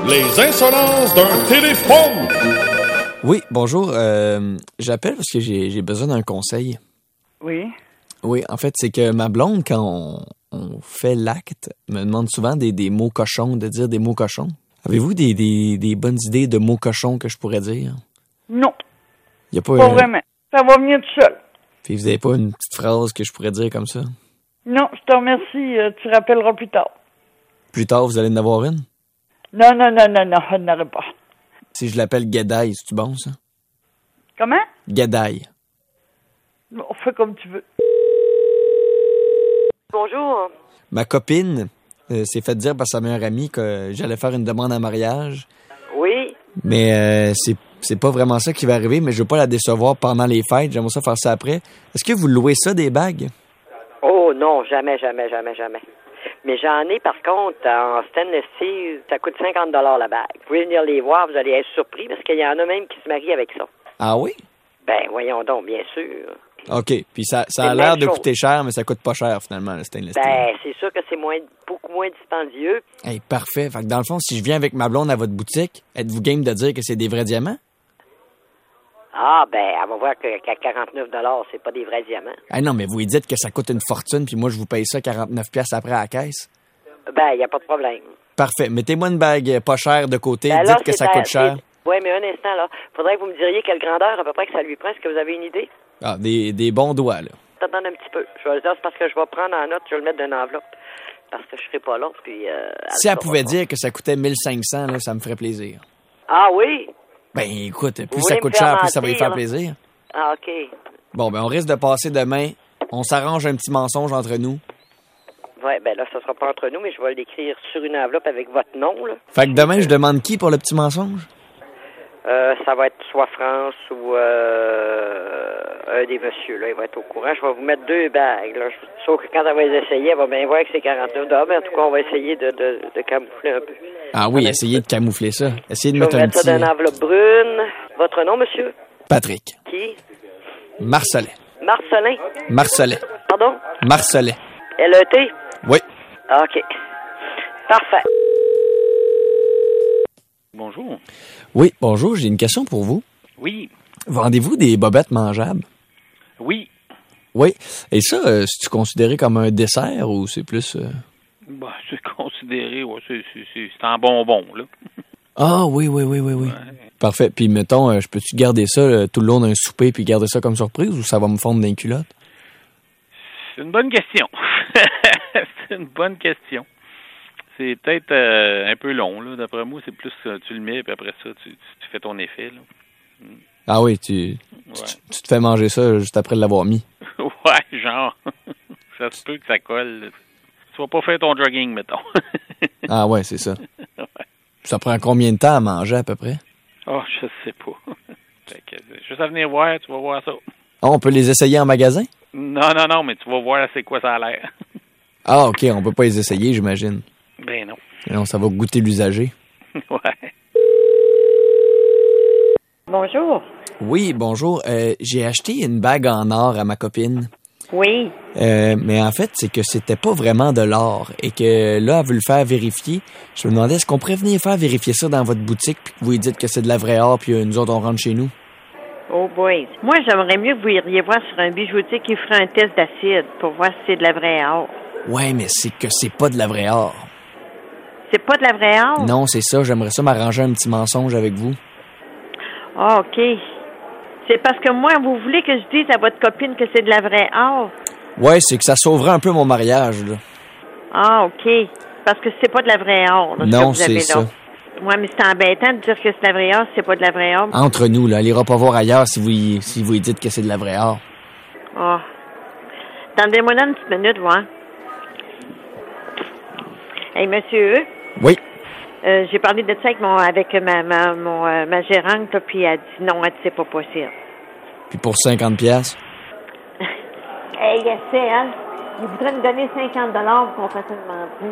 Les insolences d'un téléphone! Oui, bonjour. J'appelle parce que j'ai besoin d'un conseil. Oui. Oui, en fait, c'est que ma blonde, quand on fait l'acte, me demande souvent des mots cochons, de dire des mots cochons. Avez-vous des bonnes idées de mots cochons que je pourrais dire? Non, Y a pas, pas vraiment. Ça va venir tout seul. Puis vous avez pas une petite phrase que je pourrais dire comme ça? Non, je te remercie. Tu rappelleras plus tard. Plus tard, vous allez en avoir une? Non, je n'aurai pas. Si je l'appelle Gadaï, c'est-tu bon, ça? Comment? Gadaï. Bon, fais comme tu veux. Bonjour. Ma copine s'est fait dire par sa meilleure amie que j'allais faire une demande en mariage. Oui. Mais c'est pas vraiment ça qui va arriver, mais je veux pas la décevoir pendant les fêtes. J'aimerais ça faire ça après. Est-ce que vous louez ça, des bagues? Oh non, jamais. Mais j'en ai, par contre, en stainless steel, ça coûte 50 $ la bague. Vous pouvez venir les voir, vous allez être surpris, parce qu'il y en a même qui se marient avec ça. Ah oui? Ben, voyons donc, bien sûr. OK. Puis ça a l'air de coûter cher, mais ça coûte pas cher, finalement, le stainless steel. Ben, c'est sûr que c'est beaucoup moins dispendieux. Hey, parfait. Fait que dans le fond, si je viens avec ma blonde à votre boutique, êtes-vous game de dire que c'est des vrais diamants? Ah, ben, elle va voir qu'à 49 $, c'est pas des vrais diamants. Ah non, mais vous lui dites que ça coûte une fortune, puis moi, je vous paye ça 49 pièces après à la caisse. Ben, il n'y a pas de problème. Parfait. Mettez-moi une bague pas chère de côté. Ben là, dites que ça coûte cher. Oui, mais un instant, là. Faudrait que vous me diriez quelle grandeur à peu près que ça lui prend. Est-ce que vous avez une idée? Ah, des bons doigts, là. T'attends un petit peu. Je vais le dire, c'est parce que je vais prendre en note, je vais le mettre dans une enveloppe. Parce que je serai pas là, puis... si elle pouvait dire que ça coûtait 1500, là, ça me ferait plaisir. Ah oui? Ben, écoute, plus Vous ça voulez coûte me faire cher, plus ça va lui mentir, faire là? plaisir. Ah, OK. Bon, ben, on risque de passer demain. On s'arrange un petit mensonge entre nous. Ouais, ben là, ça sera pas entre nous, mais je vais l'écrire sur une enveloppe avec votre nom, là. Fait que demain, je demande qui pour le petit mensonge? Ça va être soit France ou un des messieurs, là. Il va être au courant. Je vais vous mettre 2 bagues, là. Sauf que quand elle va les essayer, elle va bien voir que c'est 49 $. Mais en tout cas, on va essayer de camoufler un peu. Ah oui, essayez de camoufler ça. Essayez de Je vais mettre vous un mettre ça petit... dans une enveloppe brune. Votre nom, monsieur? Patrick. Qui? Marcelet. Marcelin. Marcelet. Pardon? Marcelet. L-E-T? Oui. OK. Parfait. Bonjour. Oui, bonjour, j'ai une question pour vous. Oui. Vendez-vous des bobettes mangeables? Oui. Oui. Et ça, c'est-tu considéré comme un dessert ou c'est plus... Bah, c'est considéré, ouais, c'est en bonbon, là. Ah oui. Ouais. Parfait. Puis mettons, je peux-tu garder ça tout le long d'un souper puis garder ça comme surprise ou ça va me fondre dans les culottes? C'est une bonne question. C'est une bonne question. C'est peut-être un peu long, là. D'après moi, c'est plus tu le mets, puis après ça, tu fais ton effet, là. Ah oui, tu te fais manger ça juste après l'avoir mis. Ouais, genre. Ça se peut que ça colle, là. Tu vas pas faire ton jogging, mettons. Ah ouais, c'est ça. Ouais. Ça prend combien de temps à manger à peu près? Oh, je sais pas. Fait que, juste à venir voir, tu vas voir ça. Ah, on peut les essayer en magasin? Non, mais tu vas voir c'est quoi ça a l'air. Ah ok, on peut pas les essayer, j'imagine. Ben non. Non, ça va goûter l'usager. Ouais. Bonjour. Oui, bonjour. J'ai acheté une bague en or à ma copine. Oui. Mais en fait, c'est que c'était pas vraiment de l'or et que là, elle veut le faire vérifier. Je me demandais, est-ce qu'on pourrait venir faire vérifier ça dans votre boutique puis que vous lui dites que c'est de la vraie or puis nous autres, on rentre chez nous? Oh boy. Moi, j'aimerais mieux que vous iriez voir sur un bijoutier qui ferait un test d'acide pour voir si c'est de la vraie or. Ouais, mais c'est que c'est pas de la vraie or. C'est pas de la vraie or? Non, c'est ça. J'aimerais ça m'arranger un petit mensonge avec vous. Ah, OK. C'est parce que moi, vous voulez que je dise à votre copine que c'est de la vraie or? Ouais, c'est que ça sauverait un peu mon mariage, là. Ah, OK. Parce que c'est pas de la vraie or, là, non, ce que vous avez c'est là. ça. Ouais, mais c'est embêtant de dire que c'est de la vraie or, c'est pas de la vraie or. Entre nous, là, elle ira pas voir ailleurs si vous lui dites que c'est de la vraie or. Ah. Attendez-moi là une petite minute, voir. Hey, monsieur. Oui. J'ai parlé de ça avec ma gérante, là, puis elle a dit non, elle dit c'est pas possible. Puis pour 50 pièces. Hey, c'est elle. Il voudrait nous donner 50 $ qu'on fasse une menterie.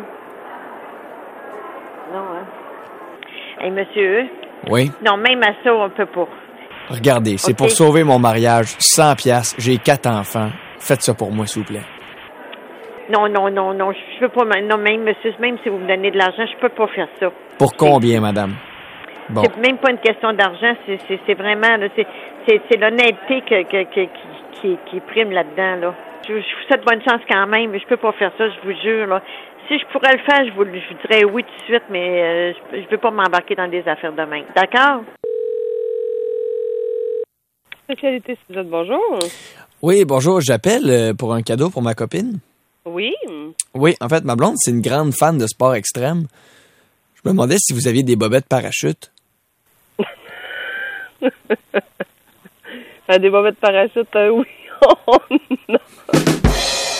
Non, hein? Hey, monsieur. Oui. Non, même à ça, on peut pas. Regardez, c'est OK. pour sauver mon mariage. 100 pièces. J'ai 4 enfants. Faites ça pour moi, s'il vous plaît. Non, je peux pas. Non, même, monsieur, même si vous me donnez de l'argent, je peux pas faire ça. Pour combien, madame? Bon. C'est même pas une question d'argent, c'est vraiment, là, c'est l'honnêteté qui prime là-dedans, là. Je vous souhaite bonne chance quand même, mais je peux pas faire ça, je vous jure, là. Si je pourrais le faire, je vous dirais oui tout de suite, mais je veux pas m'embarquer dans des affaires de même. D'accord? Spécialité Suzette, bonjour. Oui, bonjour, j'appelle pour un cadeau pour ma copine. Oui. Oui, en fait, ma blonde, c'est une grande fan de sport extrême. Je me demandais si vous aviez des bobettes parachute. Des bobettes parachute, oui. Non.